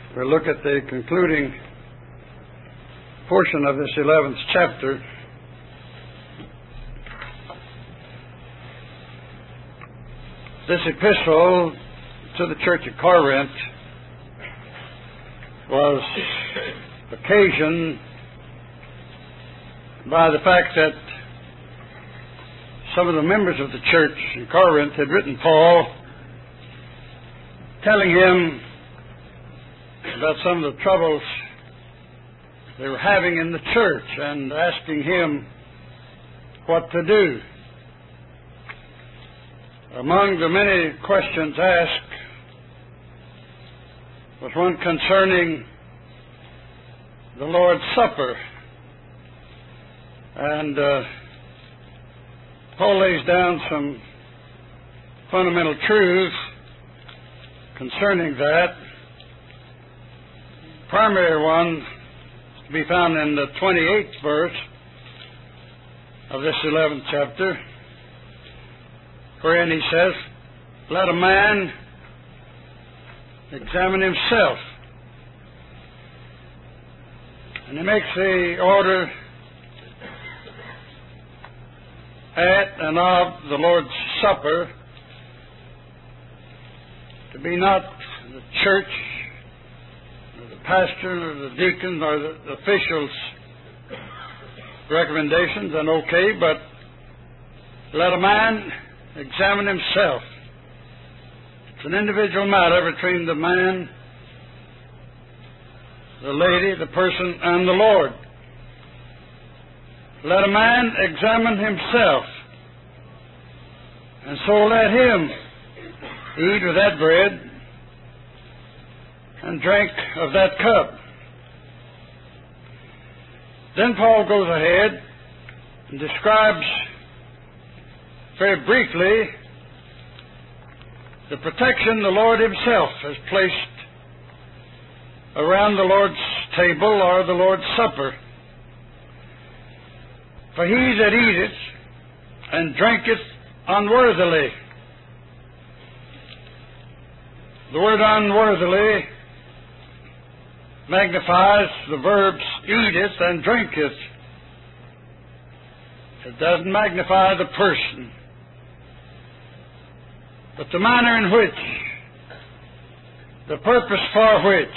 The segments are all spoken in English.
We'll look at the concluding portion of this 11th chapter. This epistle to the church at Corinth was occasioned by the fact that some of the members of the church in Corinth had written Paul telling him about some of the troubles they were having in the church and asking him what to do. Among the many questions asked was one concerning the Lord's Supper. And Paul lays down some fundamental truths concerning that. Primary one to be found in the 28th verse of this 11th chapter, wherein he says, "Let a man examine himself." And he makes the order at and of the Lord's Supper to be not the church, or the pastor, or the deacon, or the officials' recommendations, and okay, but let a man examine himself. It's an individual matter between the man, the lady, the person, and the Lord. Let a man examine himself, and so let him eat of that bread and drink of that cup. Then Paul goes ahead and describes very briefly the protection the Lord Himself has placed around the Lord's table or the Lord's Supper. For he that eateth and drinketh unworthily. The word unworthily magnifies the verbs eateth and drinketh. It doesn't magnify the person, but the manner in which, the purpose for which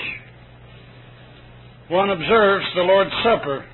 one observes the Lord's Supper.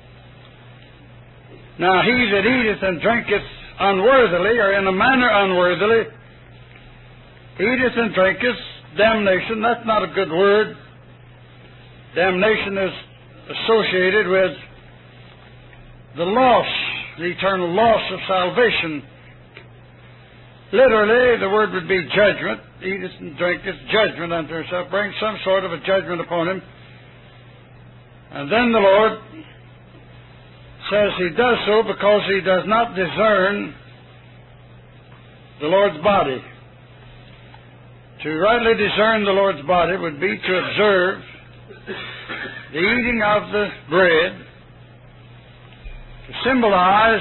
Now, he that eateth and drinketh unworthily, or in a manner unworthily, eateth and drinketh damnation. That's not a good word. Damnation is associated with the loss, the eternal loss of salvation. Literally, the word would be judgment. Eateth and drinketh judgment unto himself, brings some sort of a judgment upon him. And then the Lord says he does so because he does not discern the Lord's body. To rightly discern the Lord's body would be to observe the eating of the bread, to symbolize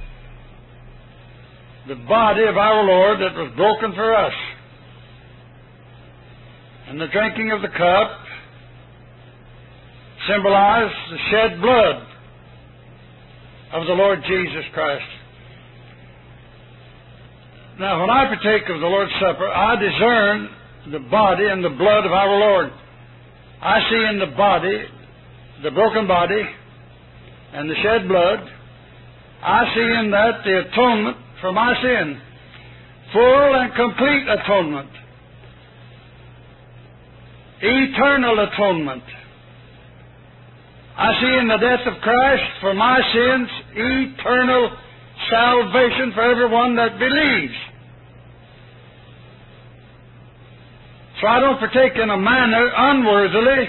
the body of our Lord that was broken for us, and the drinking of the cup symbolize the shed blood of the Lord Jesus Christ. Now, when I partake of the Lord's Supper, I discern the body and the blood of our Lord. I see in the body, the broken body, and the shed blood. I see in that the atonement for my sin. Full and complete atonement. Eternal atonement. I see in the death of Christ for my sins eternal salvation for everyone that believes. So I don't partake in a manner unworthily,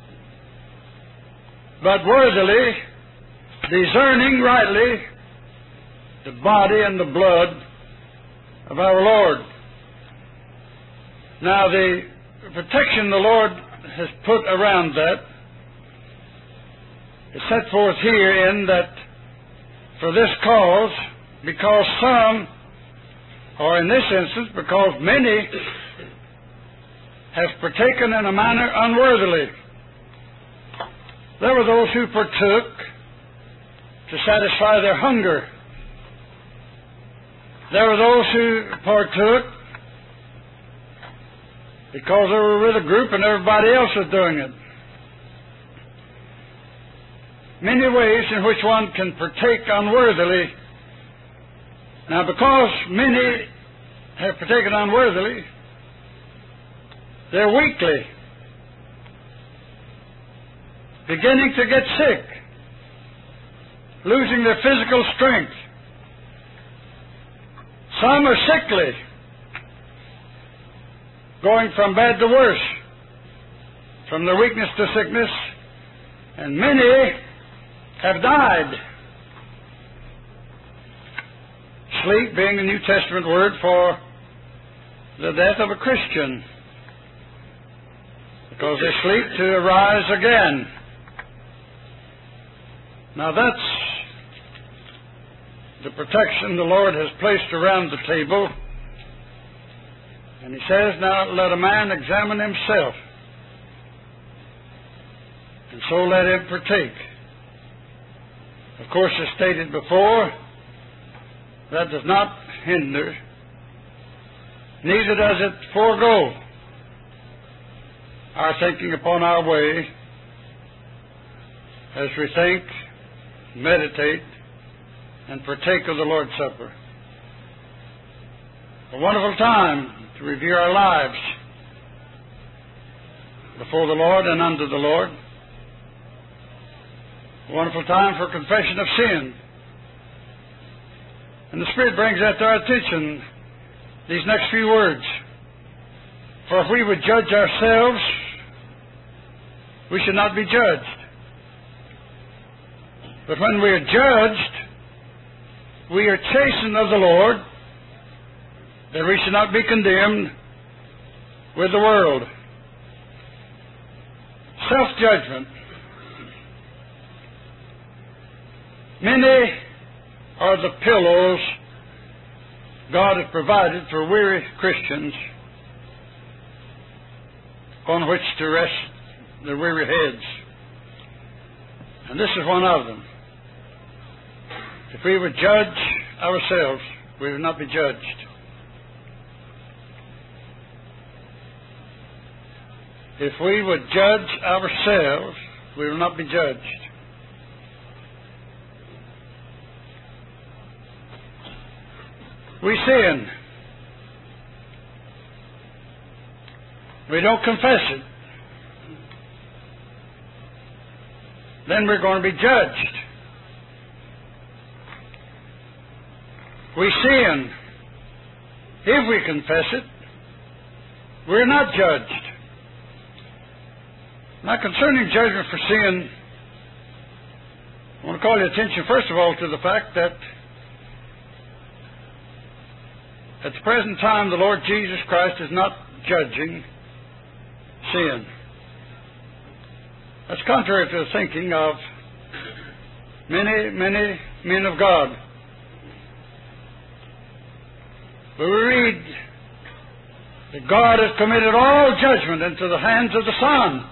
but worthily, discerning rightly the body and the blood of our Lord. Now, the protection the Lord has put around that is set forth herein that for this cause, because some, or in this instance, because many have partaken in a manner unworthily. There were those who partook to satisfy their hunger. There were those who partook because they were with a group and everybody else was doing it. Many ways in which one can partake unworthily. Now, because many have partaken unworthily, they're weakly, beginning to get sick, losing their physical strength. Some are sickly, going from bad to worse, from their weakness to sickness, and many have died. Sleep being the New Testament word for the death of a Christian, because they sleep to arise again. Now that's the protection the Lord has placed around the table. And He says, now let a man examine himself, and so let him partake. Of course, as stated before, that does not hinder, neither does it forego our thinking upon our way as we think, meditate, and partake of the Lord's Supper. A wonderful time to review our lives before the Lord and under the Lord. A wonderful time for confession of sin. And the Spirit brings that to our attention, these next few words. For if we would judge ourselves, we should not be judged. But when we are judged, we are chastened of the Lord, that we should not be condemned with the world. Self-judgment. Many are the pillows God has provided for weary Christians on which to rest their weary heads. And this is one of them. If we would judge ourselves, we would not be judged. If we would judge ourselves, we will not be judged. We sin. We don't confess it. Then we're going to be judged. We sin. If we confess it, we're not judged. Now, concerning judgment for sin, I want to call your attention, first of all, to the fact that at the present time, the Lord Jesus Christ is not judging sin. That's contrary to the thinking of many, many men of God. But we read that God has committed all judgment into the hands of the Son.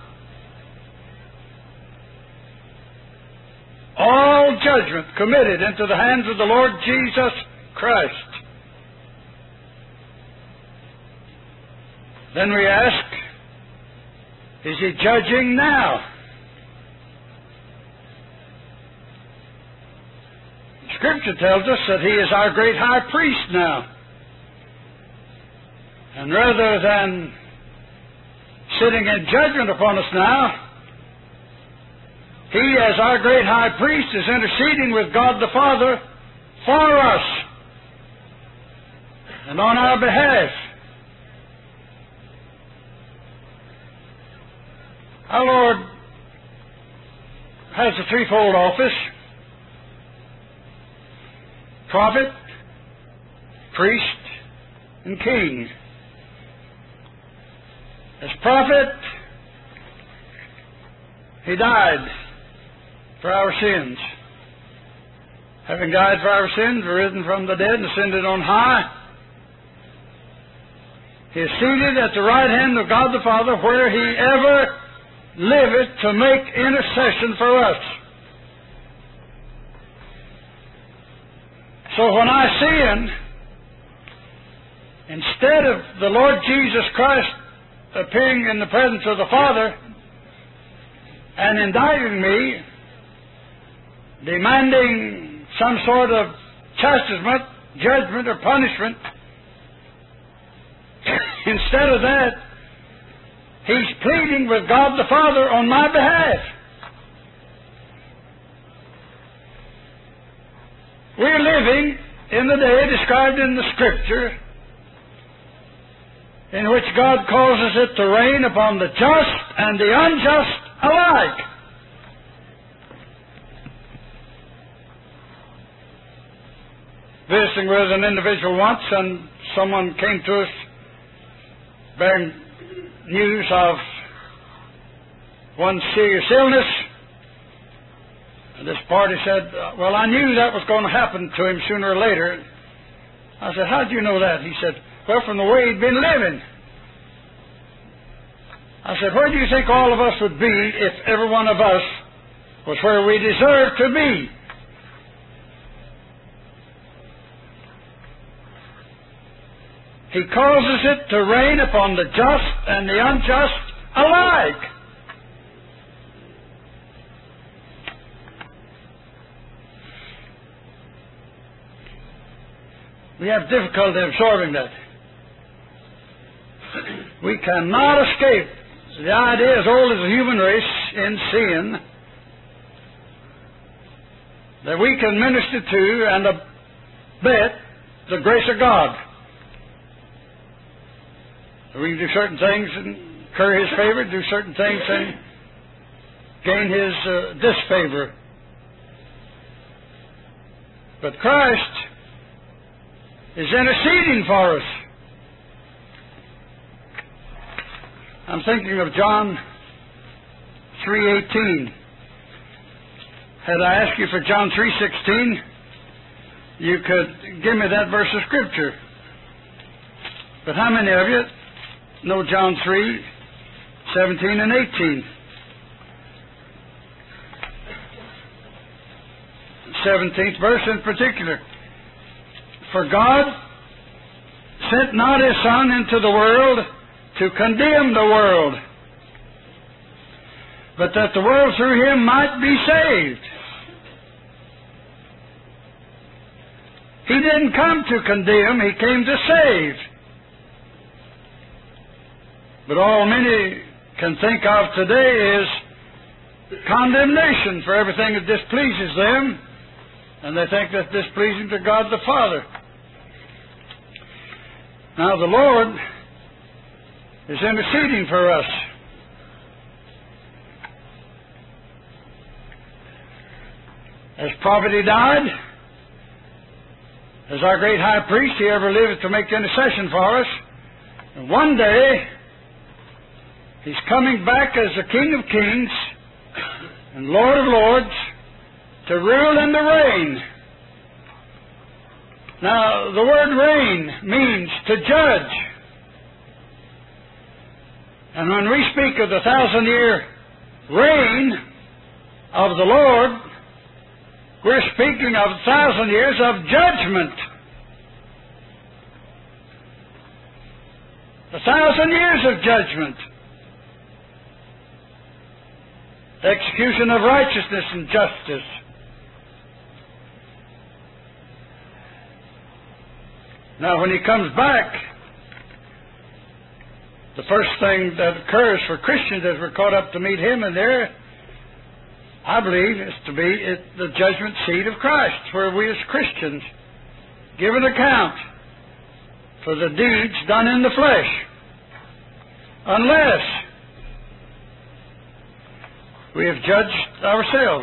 All judgment committed into the hands of the Lord Jesus Christ. Then we ask, is He judging now? Scripture tells us that He is our great high priest now. And rather than sitting in judgment upon us now, He, as our great high priest, is interceding with God the Father for us and on our behalf. Our Lord has a threefold office: prophet, priest, and king. As prophet, He died for our sins. Having died for our sins, risen from the dead and ascended on high, He is seated at the right hand of God the Father, where He ever liveth to make intercession for us. So when I sin, instead of the Lord Jesus Christ appearing in the presence of the Father and indicting me, demanding some sort of chastisement, judgment, or punishment, instead of that, He's pleading with God the Father on my behalf. We're living in the day described in the Scripture in which God causes it to rain upon the just and the unjust alike. Visiting with an individual once, and someone came to us bearing news of one serious illness. And this party said, well, I knew that was going to happen to him sooner or later. I said, how did you know that? He said, well, from the way he'd been living. I said, where do you think all of us would be if every one of us was where we deserve to be? He causes it to rain upon the just and the unjust alike. We have difficulty absorbing that. We cannot escape the idea, as old as the human race, in sin, that we can minister to and abet the grace of God. We can do certain things and incur His favor, do certain things and gain His disfavor. But Christ is interceding for us. I'm thinking of John 3:18. Had I asked you for John 3:16, you could give me that verse of Scripture. But how many of you know John 3:17 and 18? 17th verse in particular. For God sent not His Son into the world to condemn the world, but that the world through Him might be saved. He didn't come to condemn, He came to save. But all many can think of today is condemnation for everything that displeases them, and they think that's displeasing to God the Father. Now the Lord is interceding for us. As prophet He died, as our great high priest, He ever lived to make intercession for us. And one day, He's coming back as the King of Kings and Lord of Lords to rule and to reign. Now, the word reign means to judge. And when we speak of the 1,000-year reign of the Lord, we're speaking of 1,000 years of judgment. 1,000 years of judgment. Execution of righteousness and justice. Now, when He comes back, the first thing that occurs for Christians as we're caught up to meet Him in there, I believe, is to be at the judgment seat of Christ, where we as Christians give an account for the deeds done in the flesh. Unless we have judged ourselves.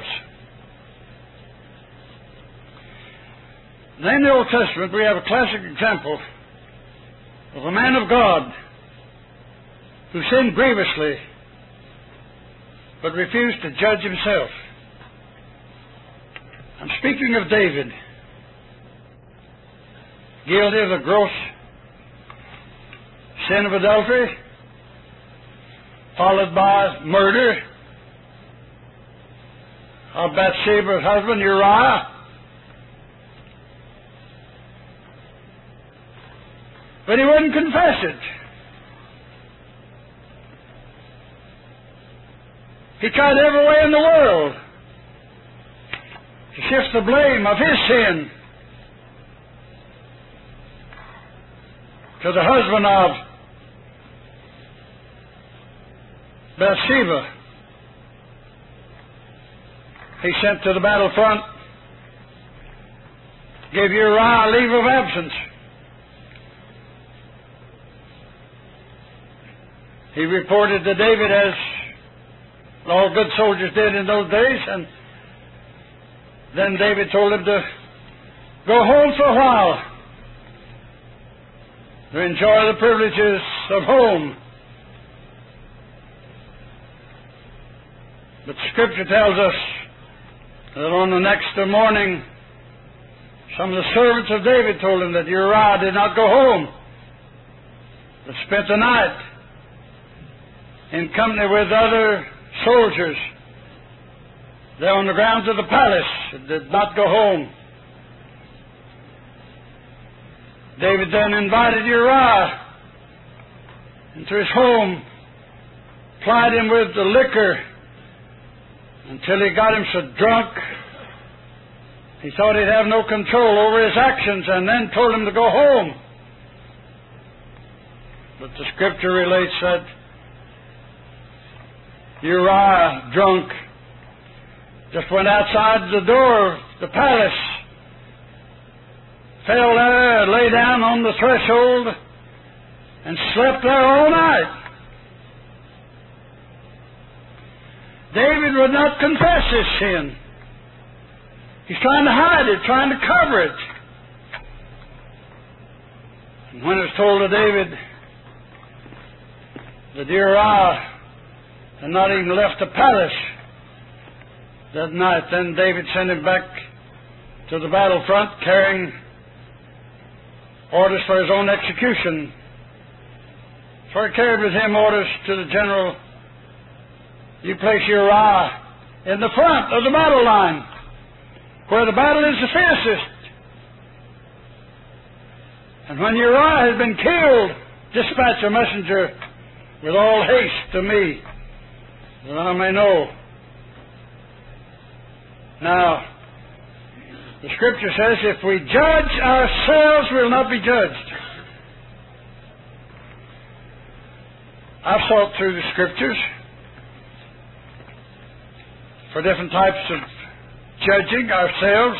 Then in the Old Testament we have a classic example of a man of God who sinned grievously but refused to judge himself. I'm speaking of David, guilty of a gross sin of adultery, followed by murder of Bathsheba's husband Uriah. But he wouldn't confess it. He tried every way in the world to shift the blame of his sin to the husband of Bathsheba. He sent to the battlefront, gave Uriah leave of absence. He reported to David, as all good soldiers did in those days, and then David told him to go home for a while to enjoy the privileges of home. But Scripture tells us that on the next morning, some of the servants of David told him that Uriah did not go home, but spent the night in company with other soldiers there on the grounds of the palace, and did not go home. David then invited Uriah into his home, plied him with the liquor until he got him so drunk he thought he'd have no control over his actions, and then told him to go home. But the Scripture relates that Uriah, drunk, just went outside the door of the palace, fell there, lay down on the threshold, and slept there all night. David would not confess his sin. He's trying to hide it, trying to cover it. And when it was told to David that Uriah had not even left the palace that night, then David sent him back to the battlefront carrying orders for his own execution. For he carried with him orders to the general, you place Uriah in the front of the battle line, where the battle is the fiercest. And when Uriah has been killed, dispatch a messenger with all haste to me, that I may know. Now, the Scripture says, if we judge ourselves, we'll not be judged. I've sought through the Scriptures for different types of judging ourselves.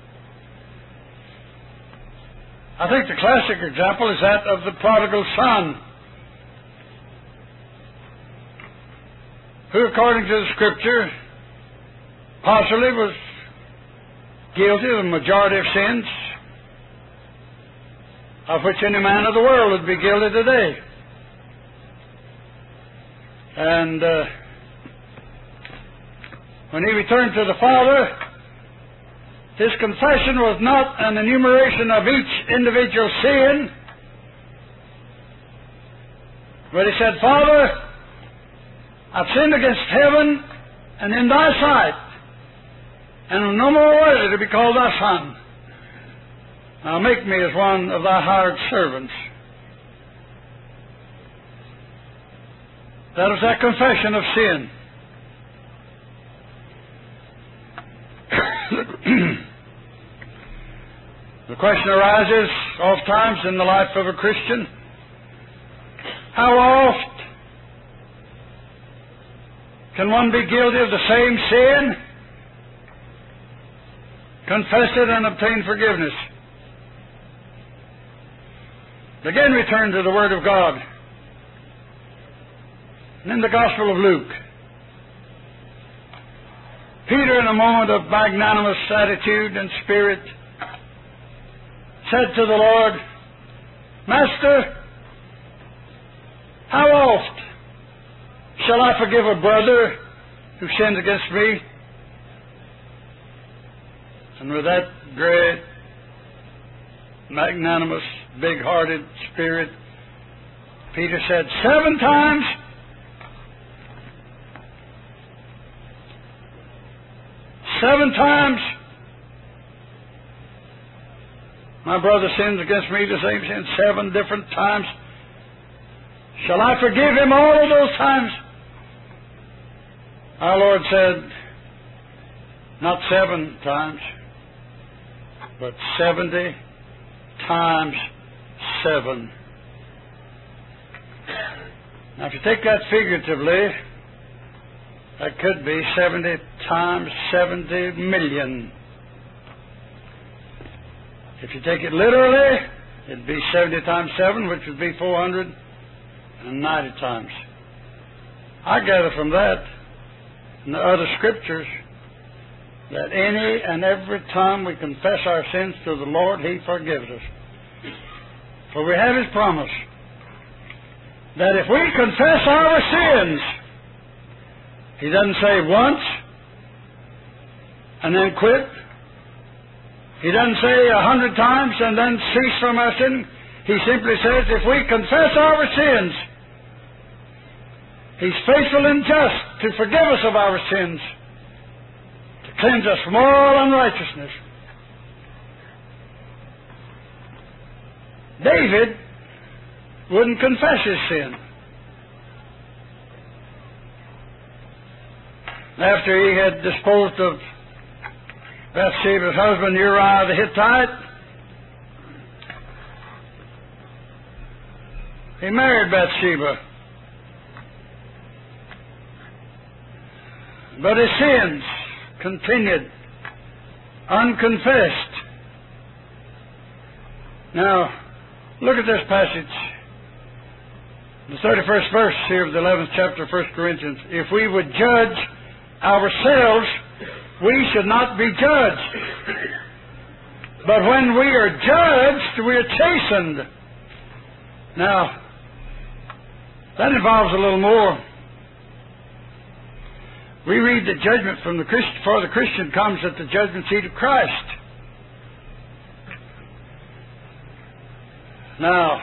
I think the classic example is that of the prodigal son, who, according to the Scripture, possibly was guilty of the majority of sins of which any man of the world would be guilty today. And when he returned to the Father, his confession was not an enumeration of each individual sin, but he said, Father, I've sinned against heaven and in thy sight, and am no more worthy to be called thy son. Now make me as one of thy hired servants. That was that confession of sin. The question arises oft times in the life of a Christian, how oft can one be guilty of the same sin, confess it, and obtain forgiveness? Again, return to the Word of God. And in the Gospel of Luke, Peter, in a moment of magnanimous attitude and spirit, said to the Lord, Master, how oft shall I forgive a brother who sins against me? And with that great, magnanimous, big-hearted spirit, Peter said 7 times. Seven times my brother sins against me, the same sin 7 different times. Shall I forgive him all of those times? Our Lord said, not 7 times, but 70 times 7. Now, if you take that figuratively, that could be 70 times 70 million. If you take it literally, it'd be 70 times 7, which would be 490 times. I gather from that and the other scriptures that any and every time we confess our sins to the Lord, He forgives us. For we have His promise that if we confess our sins, He doesn't say once and then quit. He doesn't say 100 times and then cease from our sin. He simply says, if we confess our sins, He's faithful and just to forgive us of our sins, to cleanse us from all unrighteousness. David wouldn't confess his sin. After he had disposed of Bathsheba's husband Uriah the Hittite, he married Bathsheba. But his sins continued unconfessed. Now, look at this passage. The 31st verse here of the 11th chapter of 1 Corinthians. If we would judge ourselves, we should not be judged. But when we are judged, we are chastened. Now, that involves a little more. We read that judgment for the Christian comes at the judgment seat of Christ. Now,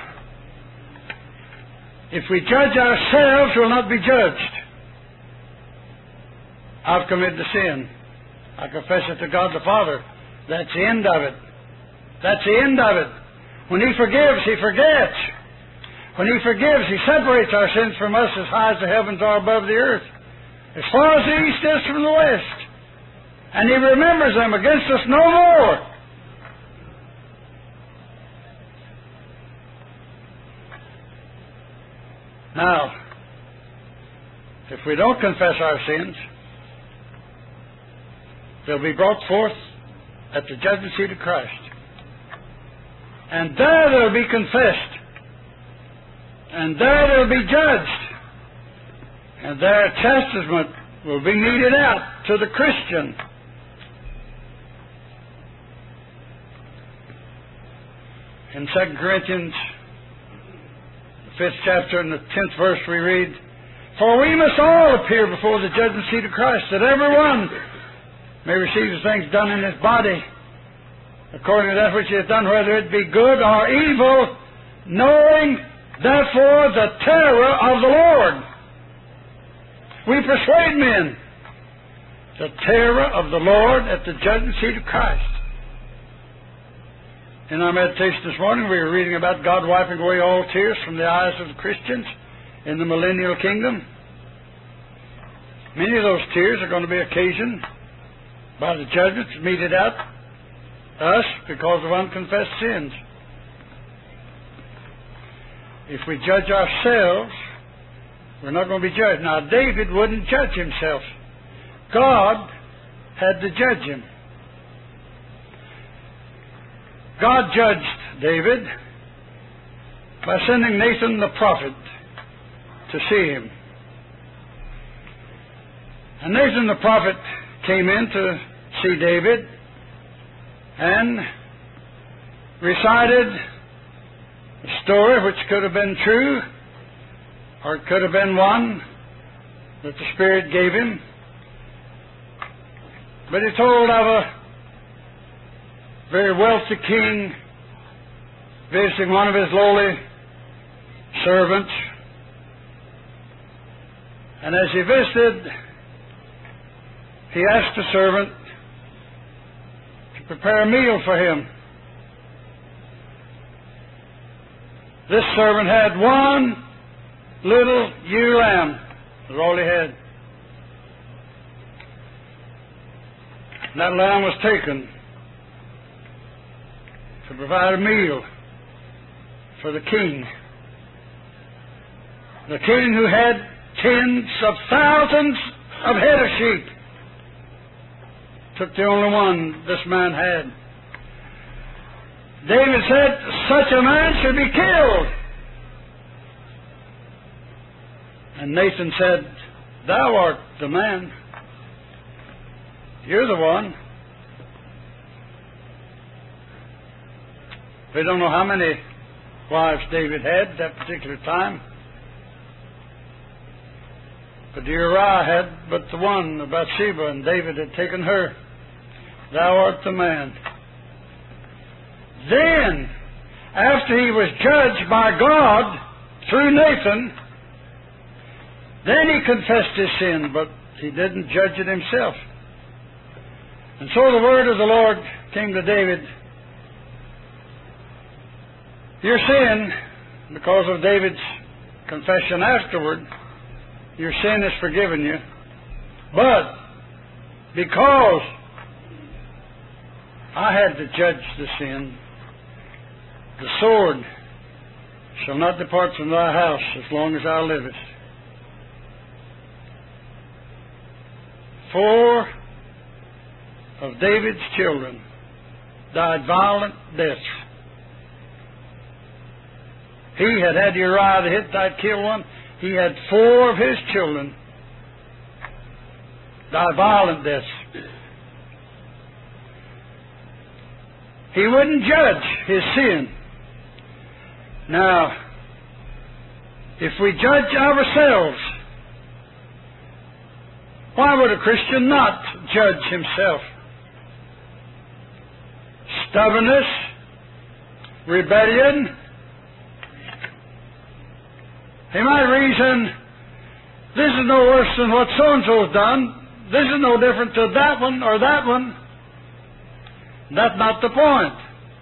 if we judge ourselves, we'll not be judged. I've committed a sin. I confess it to God the Father. That's the end of it. That's the end of it. When He forgives, He forgets. When He forgives, He separates our sins from us as high as the heavens are above the earth, as far as the east is from the west. And He remembers them against us no more. Now, if we don't confess our sins, they'll be brought forth at the judgment seat of Christ. And there they'll be confessed. And there they'll be judged. And their chastisement will be meted out to the Christian. In 2 Corinthians, the 5th chapter and the 10th verse we read, for we must all appear before the judgment seat of Christ, that every one may receive the things done in his body, according to that which he has done, whether it be good or evil, knowing therefore the terror of the Lord. We persuade men the terror of the Lord at the judgment seat of Christ. In our meditation this morning, we were reading about God wiping away all tears from the eyes of the Christians in the millennial kingdom. Many of those tears are going to be occasioned by the judgments meted out us because of unconfessed sins. If we judge ourselves, we're not going to be judged. Now, David wouldn't judge himself. God had to judge him. God judged David by sending Nathan the prophet to see him. And Nathan the prophet came in to see David and recited a story which could have been true, or it could have been one that the Spirit gave him. But he told of a very wealthy king visiting one of his lowly servants. And as he visited, he asked the servant to prepare a meal for him. This servant had one little ewe lamb. That's all he had. And that lamb was taken to provide a meal for the king. The king who had tens of thousands of head of sheep took the only one this man had. David said, such a man should be killed. And Nathan said, thou art the man. You're the one. We don't know how many wives David had at that particular time. But Uriah had but the one, Bathsheba, and David had taken her. Thou art the man. Then, after he was judged by God through Nathan, then he confessed his sin, but he didn't judge it himself. And so the word of the Lord came to David. Your sin, because of David's confession afterward, your sin is forgiven you. But because I had to judge the sin, the sword shall not depart from thy house as long as thou livest. 4 of David's children died violent deaths. He had Uriah the Hittite kill one. He had 4 of his children die violent deaths. He wouldn't judge his sin. Now, if we judge ourselves, why would a Christian not judge himself? Stubbornness, rebellion. He might reason, this is no worse than what so-and-so's done. This is no different to that one or that one. That's not the point.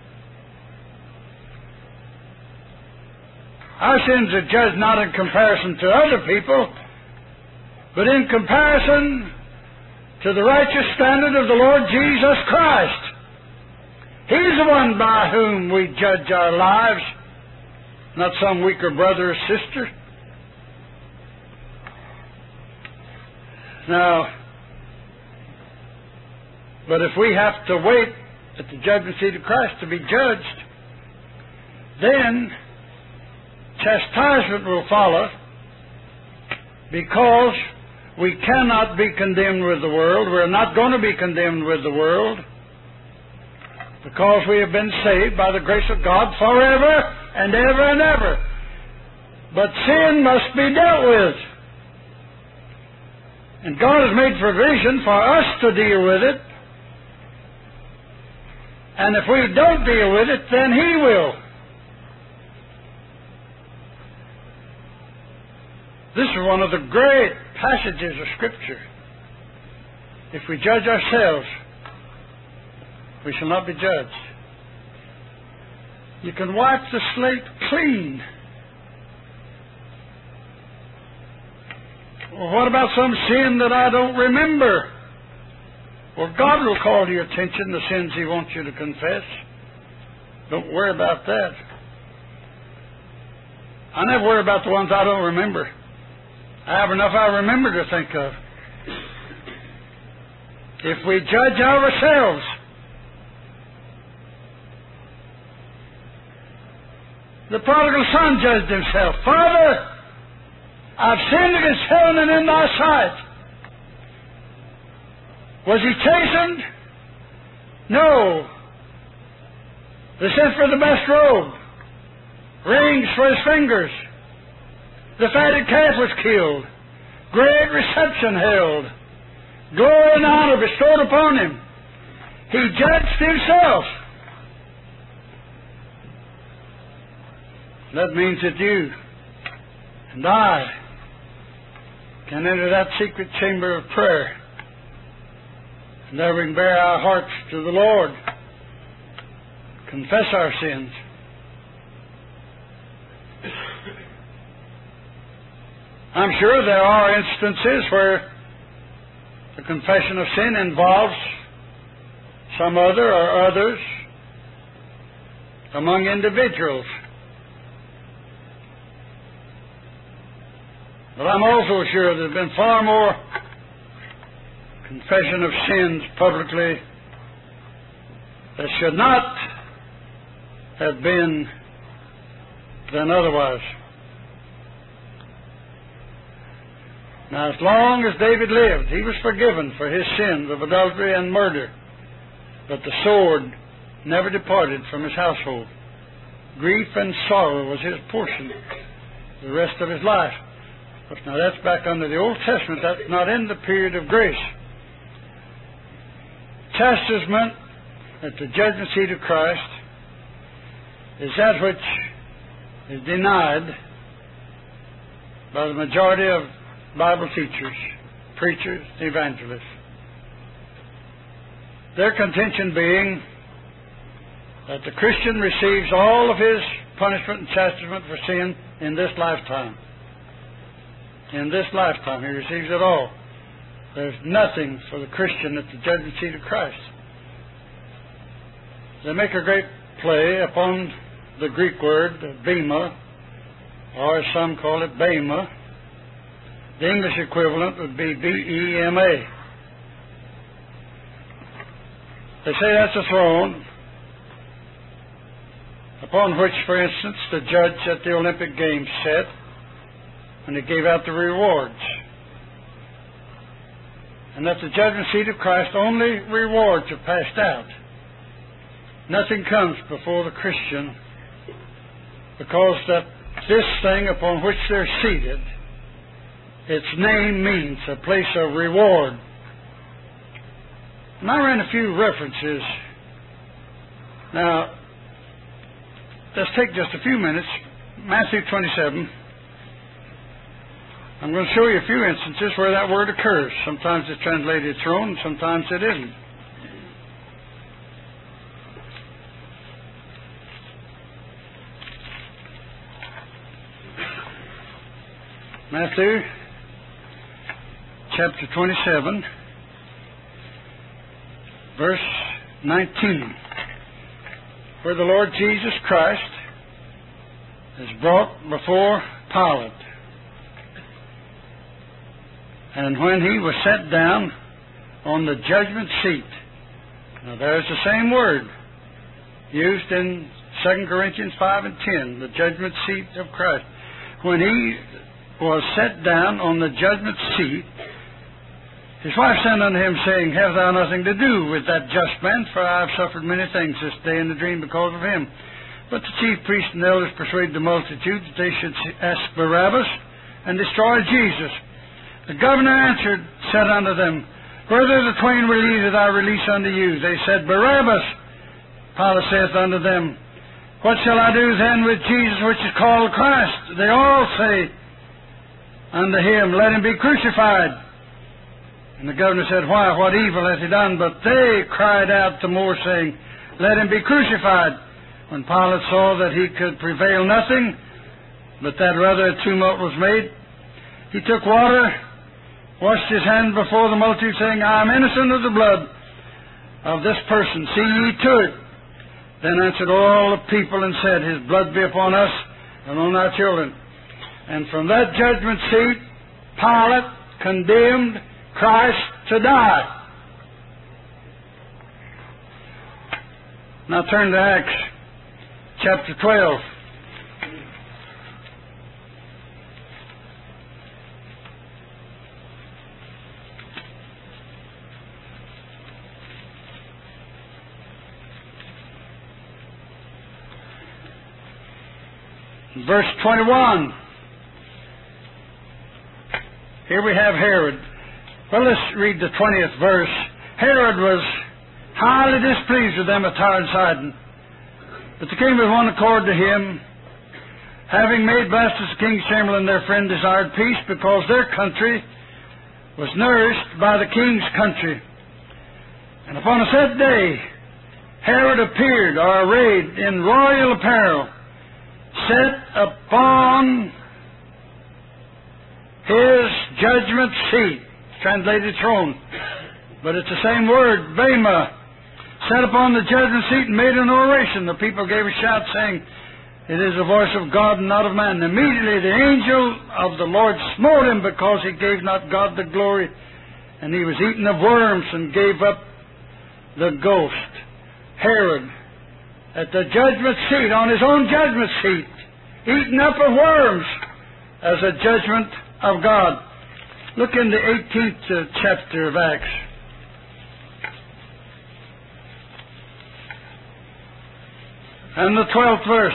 Our sins are judged not in comparison to other people, but in comparison to the righteous standard of the Lord Jesus Christ. He's the one by whom we judge our lives, not some weaker brother or sister. Now, but if we have to wait at the judgment seat of Christ to be judged, then chastisement will follow, because we cannot be condemned with the world. We're not going to be condemned with the world, because we have been saved by the grace of God forever and ever and ever. But sin must be dealt with. And God has made provision for us to deal with it. And if we don't deal with it, then He will. This is one of the great passages of Scripture. If we judge ourselves, we shall not be judged. You can wipe the slate clean. Well, what about some sin that I don't remember? Well, God will call to your attention the sins He wants you to confess. Don't worry about that. I never worry about the ones I don't remember. I have enough I remember to think of. If we judge ourselves, the prodigal son judged himself. Father, I've sinned against heaven and in thy sight. Was he chastened? No. They sent for the best robe, rings for his fingers. The fatted calf was killed. Great reception held. Glory and honor bestowed upon him. He judged himself. That means that you And I can enter that secret chamber of prayer. And there we can bear our hearts to the Lord, confess our sins. I'm sure there are instances where the confession of sin involves some other or others among individuals. But I'm also sure there have been far more confession of sins publicly that should not have been than otherwise. Now, as long as David lived, he was forgiven for his sins of adultery and murder. But the sword never departed from his household. Grief and sorrow was his portion the rest of his life. But now that's back under the Old Testament. That's not in the period of grace. Chastisement at the judgment seat of Christ is that which is denied by the majority of Bible teachers, preachers, evangelists. Their contention being that the Christian receives all of his punishment and chastisement for sin in this lifetime. In this lifetime, he receives it all. There's nothing for the Christian at the judgment seat of Christ. They make a great play upon the Greek word bema, or as some call it bema. The English equivalent would be B-E-M-A. They say that's a throne upon which, for instance, the judge at the Olympic Games sat when he gave out the rewards. And at the judgment seat of Christ, only rewards are passed out. Nothing comes before the Christian, because that this thing upon which they're seated, its name means a place of reward. And I ran a few references. Now, let's take just a few minutes. Matthew 27. I'm going to show you a few instances where that word occurs. Sometimes it's translated throne, sometimes it isn't. Matthew chapter 27, verse 19, where the Lord Jesus Christ is brought before Pilate. And when he was set down on the judgment seat, now there's the same word used in 2 Corinthians 5 and 10, the judgment seat of Christ. When he was set down on the judgment seat, his wife sent unto him, saying, Have thou nothing to do with that just man? For I have suffered many things this day in the dream because of him. But the chief priests and elders persuaded the multitude that they should ask Barabbas and destroy Jesus. The governor answered, said unto them, Whether the twain were ye that I release unto you? They said, Barabbas. Pilate saith unto them, What shall I do then with Jesus, which is called Christ? They all say unto him, Let him be crucified. And the governor said, Why, what evil hath he done? But they cried out the more, saying, Let him be crucified. When Pilate saw that he could prevail nothing, but that rather a tumult was made, he took water, washed his hands before the multitude, saying, I am innocent of the blood of this person. See ye to it. Then answered all the people and said, His blood be upon us and on our children. And from that judgment seat, Pilate condemned Christ to die. Now turn to Acts chapter 12. Verse 21. Here we have Herod. Well, let's read the 20th verse. Herod was highly displeased with them at Tyre and Sidon, but they came with one accord to him, having made Blastus the king's chamberlain their friend, desired peace, because their country was nourished by the king's country. And upon a set day, Herod appeared, or arrayed in royal apparel, set upon his judgment seat, translated throne, but it's the same word, bema, sat upon the judgment seat and made an oration. The people gave a shout, saying, "It is the voice of God and not of man." And immediately the angel of the Lord smote him, because he gave not God the glory, and he was eaten of worms, and gave up the ghost. Herod, at the judgment seat, on his own judgment seat, eaten up of worms, as a judgment of God. Look in the 18th chapter of Acts. And the 12th verse.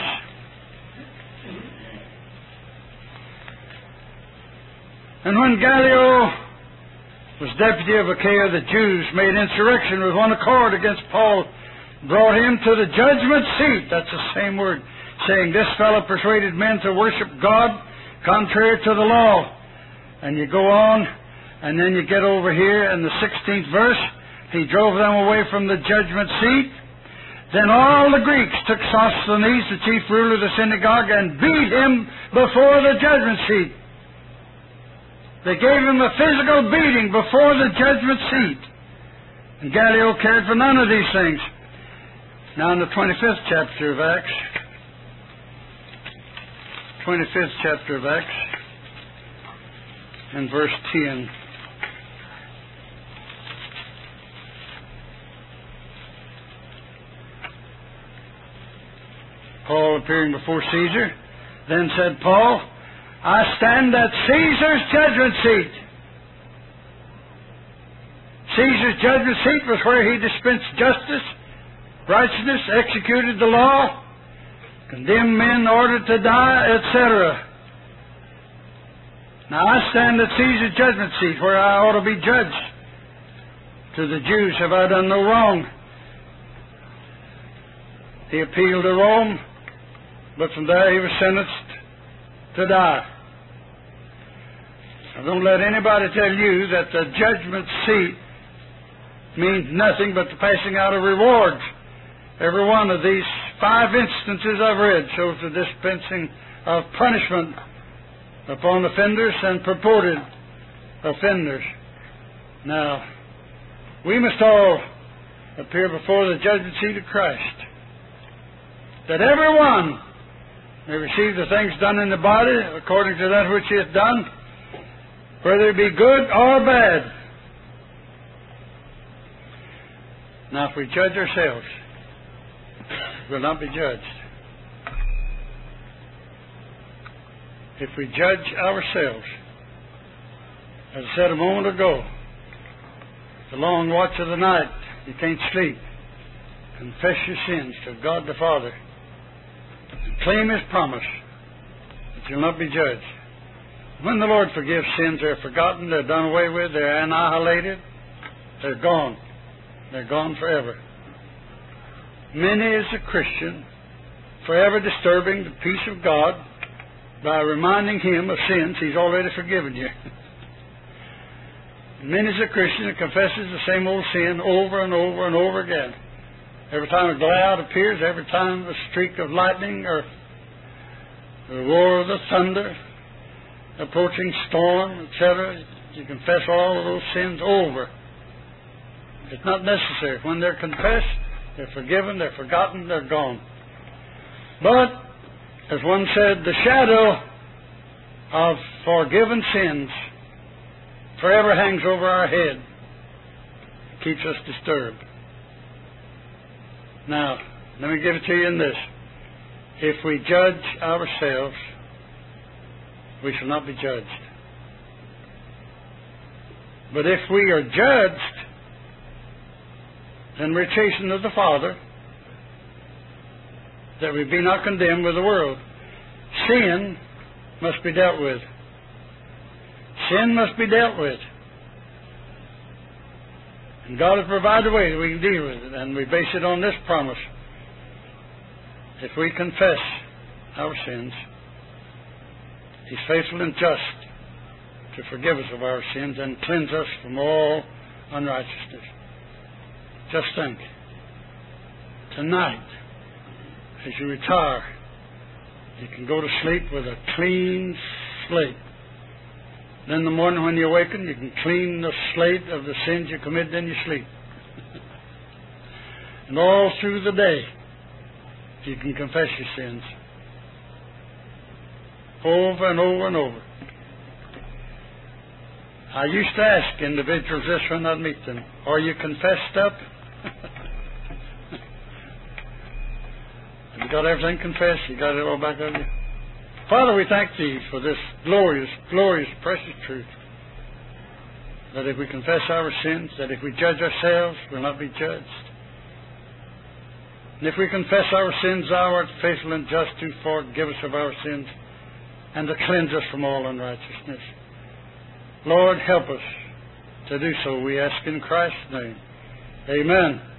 And when Gallio was deputy of Achaia, the Jews made insurrection with one accord against Paul, brought him to the judgment seat. That's the same word, saying, "This fellow persuaded men to worship God contrary to the law." And you go on, and then you get over here in the 16th verse. He drove them away from the judgment seat. Then all the Greeks took Sosthenes, the chief ruler of the synagogue, and beat him before the judgment seat. They gave him a physical beating before the judgment seat. And Gallio cared for none of these things. Now in the 25th chapter of Acts, 25th chapter of Acts, and verse 10. Paul appearing before Caesar, then said Paul, "I stand at Caesar's judgment seat." Caesar's judgment seat was where he dispensed justice, righteousness, executed the law, condemned men ordered to die, etc. Now I stand at Caesar's judgment seat, where I ought to be judged. To the Jews have I done no wrong. He appealed to Rome, but from there he was sentenced to die. Now don't let anybody tell you that the judgment seat means nothing but the passing out of rewards. Every one of these 5 instances I've read shows the dispensing of punishment upon offenders and purported offenders. Now, we must all appear before the judgment seat of Christ, that everyone may receive the things done in the body according to that which he hath done, whether it be good or bad. Now, if we judge ourselves, we'll not be judged. If we judge ourselves, as I said a moment ago, the long watch of the night, you can't sleep. Confess your sins to God the Father. And claim His promise that you'll not be judged. When the Lord forgives sins, they're forgotten, they're done away with, they're annihilated, they're gone. They're gone forever. Many is a Christian forever disturbing the peace of God by reminding him of sins He's already forgiven you. Many is a Christian that confesses the same old sin over and over and over again. Every time a cloud appears, every time a streak of lightning or the roar of the thunder, approaching storm, etc., you confess all of those sins over. It's not necessary. When they're confessed, they're forgiven, they're forgotten, they're gone. But, as one said, the shadow of forgiven sins forever hangs over our head. It keeps us disturbed. Now, let me give it to you in this. If we judge ourselves, we shall not be judged. But if we are judged, then we're chastened of the Father, that we be not condemned with the world. Sin must be dealt with. Sin must be dealt with. And God has provided a way that we can deal with it, and we base it on this promise. If we confess our sins, He's faithful and just to forgive us of our sins and cleanse us from all unrighteousness. Just think, tonight, as you retire, you can go to sleep with a clean slate. Then in the morning when you awaken, you can clean the slate of the sins you committed in your sleep. And all through the day, you can confess your sins. Over and over and over. I used to ask individuals this when I'd meet them, are you confessed up? Have you got everything confessed? You got it all back of you? Father, we thank Thee for this glorious, glorious, precious truth. That if we confess our sins, that if we judge ourselves, we'll not be judged. And if we confess our sins, Thou art faithful and just to forgive us of our sins and to cleanse us from all unrighteousness. Lord, help us to do so, we ask in Christ's name. Amen.